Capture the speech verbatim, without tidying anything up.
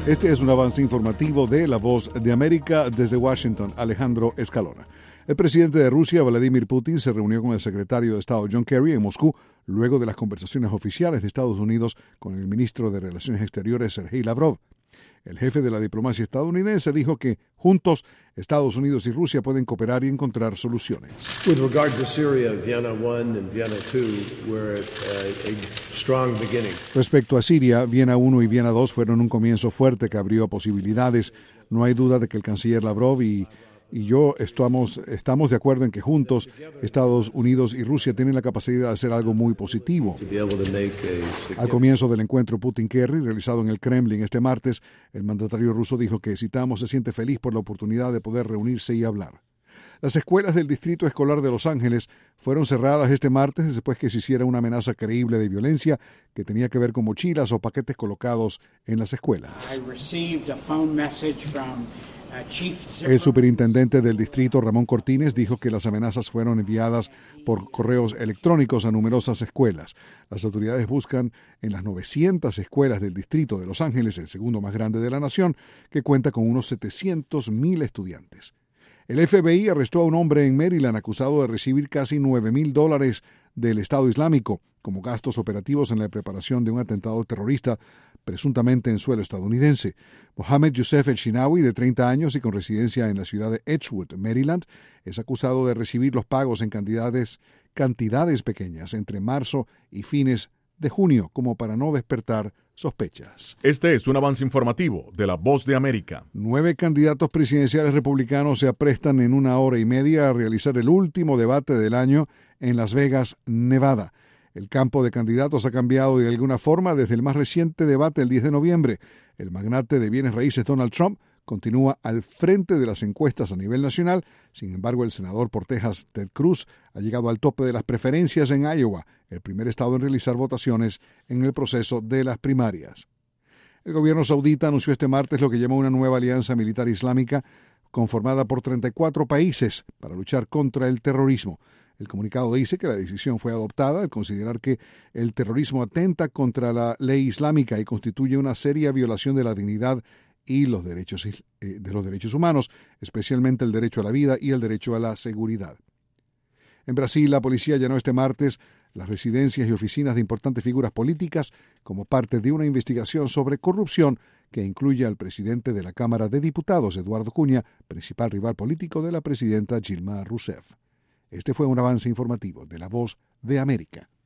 Este es un avance informativo de La Voz de América. Desde Washington, Alejandro Escalona. El presidente de Rusia, Vladimir Putin, se reunió con el secretario de Estado John Kerry en Moscú luego de las conversaciones oficiales de Estados Unidos con el ministro de Relaciones Exteriores, Sergei Lavrov. El jefe de la diplomacia estadounidense dijo que juntos Estados Unidos y Rusia pueden cooperar y encontrar soluciones. With regard to Syria, Vienna one and Vienna two were a, a strong beginning. Respecto a Siria, Viena uno y Viena dos fueron un comienzo fuerte que abrió posibilidades. No hay duda de que el canciller Lavrov y Y yo estamos, estamos de acuerdo en que juntos Estados Unidos y Rusia tienen la capacidad de hacer algo muy positivo. Al comienzo del encuentro Putin-Kerry, realizado en el Kremlin este martes, el mandatario ruso dijo que, citamos, se siente feliz por la oportunidad de poder reunirse y hablar. Las escuelas del Distrito Escolar de Los Ángeles fueron cerradas este martes después que se hiciera una amenaza creíble de violencia que tenía que ver con mochilas o paquetes colocados en las escuelas. El superintendente del distrito, Ramón Cortines, dijo que las amenazas fueron enviadas por correos electrónicos a numerosas escuelas. Las autoridades buscan en las novecientas escuelas del distrito de Los Ángeles, el segundo más grande de la nación, que cuenta con unos setecientos mil estudiantes. El F B I arrestó a un hombre en Maryland acusado de recibir casi nueve mil dólares del Estado Islámico como gastos operativos en la preparación de un atentado terrorista presuntamente en suelo estadounidense. Mohamed Youssef El-Shinawi, de treinta años y con residencia en la ciudad de Edgewood, Maryland, es acusado de recibir los pagos en cantidades, cantidades pequeñas entre marzo y fines de junio, como para no despertar sospechas. Este es un avance informativo de La Voz de América. Nueve candidatos presidenciales republicanos se aprestan en una hora y media a realizar el último debate del año en Las Vegas, Nevada. El campo de candidatos ha cambiado de alguna forma desde el más reciente debate el diez de noviembre. El magnate de bienes raíces Donald Trump continúa al frente de las encuestas a nivel nacional. Sin embargo, el senador por Texas, Ted Cruz, ha llegado al tope de las preferencias en Iowa, el primer estado en realizar votaciones en el proceso de las primarias. El gobierno saudita anunció este martes lo que llamó una nueva alianza militar islámica conformada por treinta y cuatro países para luchar contra el terrorismo. El comunicado dice que la decisión fue adoptada al considerar que el terrorismo atenta contra la ley islámica y constituye una seria violación de la dignidad y los derechos, eh, de los derechos humanos, especialmente el derecho a la vida y el derecho a la seguridad. En Brasil, la policía allanó este martes las residencias y oficinas de importantes figuras políticas como parte de una investigación sobre corrupción que incluye al presidente de la Cámara de Diputados, Eduardo Cunha, principal rival político de la presidenta Dilma Rousseff. Este fue un avance informativo de La Voz de América.